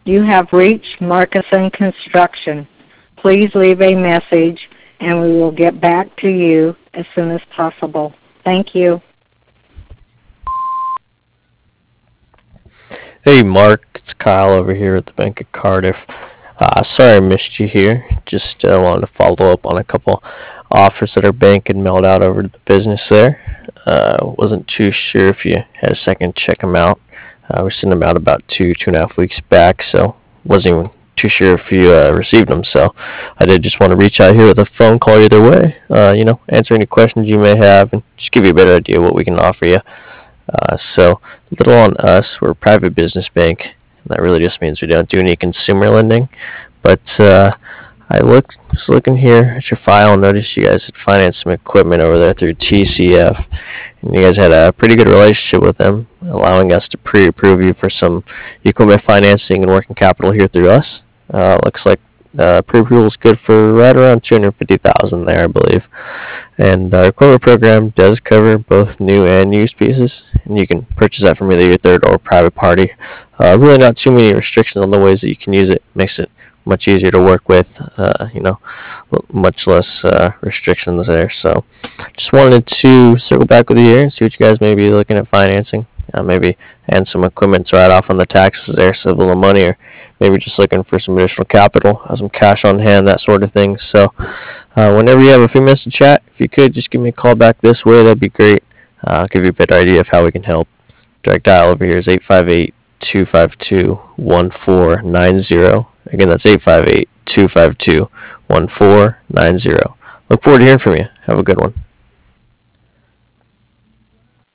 You have reached Markison Construction. Please leave a message and we will get back to you as soon as possible. Thank you. Hey Mark, it's Kyle over here at the Bank of Cardiff. Sorry I missed you here. Just wanted to follow up on a couple offers that our bank had mailed out over to the business there. Wasn't too sure if you had a second to check them out. We sent them out about 2.5 weeks back, so wasn't even too sure if you received them. So I did just want to reach out here with a phone call either way. Answer any questions you may have and just give you a better idea of what we can offer you. So a little on us, we're a private business bank. That really just means we don't do any consumer lending. But I was looking here at your file and noticed you guys had financed some equipment over there through TCF. And you guys had a pretty good relationship with them, allowing us to pre-approve you for some equipment financing and working capital here through us. Looks like pre-approval is good for right around $250,000 there, I believe. And our equipment program does cover both new and used pieces, and you can purchase that from either your third or private party. Really not too many restrictions on the ways that you can use it. Makes it much easier to work with, much less restrictions there. So just wanted to circle back with you here and see what you guys may be looking at financing. Maybe and some equipment to write off on the taxes there, save a little money, or maybe just looking for some additional capital, some cash on hand, that sort of thing. So whenever you have a few minutes to chat, if you could just give me a call back this way, that'd be great. I'll give you a better idea of how we can help. Direct dial over here is 858-252-1490. Again, that's 858-252-1490. Look forward to hearing from you. Have a good one.